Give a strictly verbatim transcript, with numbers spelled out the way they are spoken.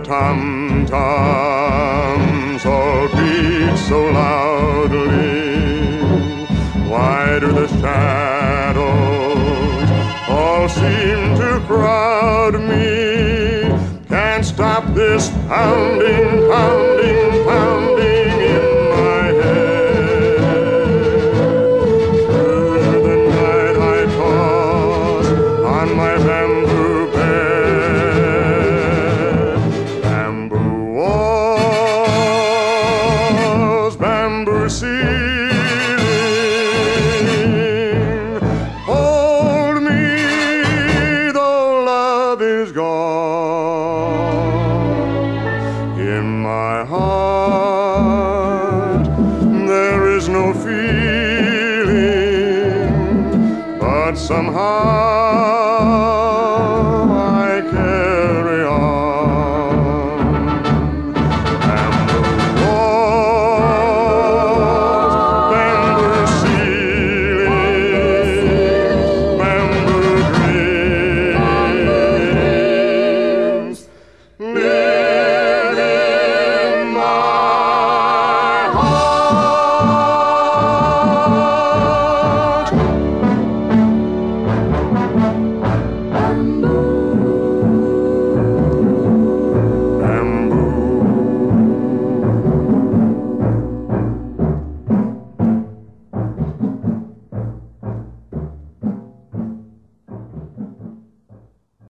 tom-toms all beat so loudly? Why do the shadows all seem to crowd me? Can't stop this pounding, pounding, pounding in my head. Through the night I toss on my bamboo bed. Bamboo walls, bamboo ceiling, hold me though love is gone. In my heart there is no feeling, but somehow